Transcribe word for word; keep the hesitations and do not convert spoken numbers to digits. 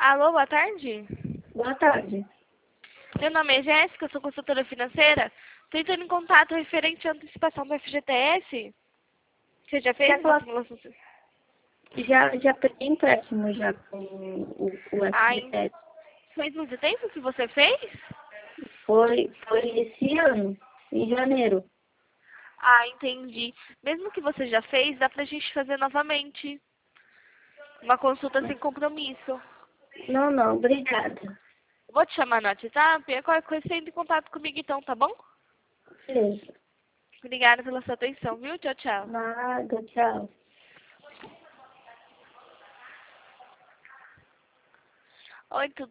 Alô, boa tarde. Boa tarde. Meu nome é Jéssica, eu sou consultora financeira. Estou entrando em contato referente à antecipação do F G T S. Você já fez Quer uma falar? simulação? Já, já peguei empréstimo já com o, o Ai, F G T S. faz muito tempo que você fez? Foi, foi esse ano, em janeiro. Ah, entendi. Mesmo que você já fez, dá pra gente fazer novamente. Uma consulta sem compromisso. Não, não, obrigada. Vou te chamar no WhatsApp e qualquer coisa você entra em contato comigo então, tá bom? Beleza. Obrigada pela sua atenção, viu? Tchau, tchau. Nada, tchau. Oi, tudo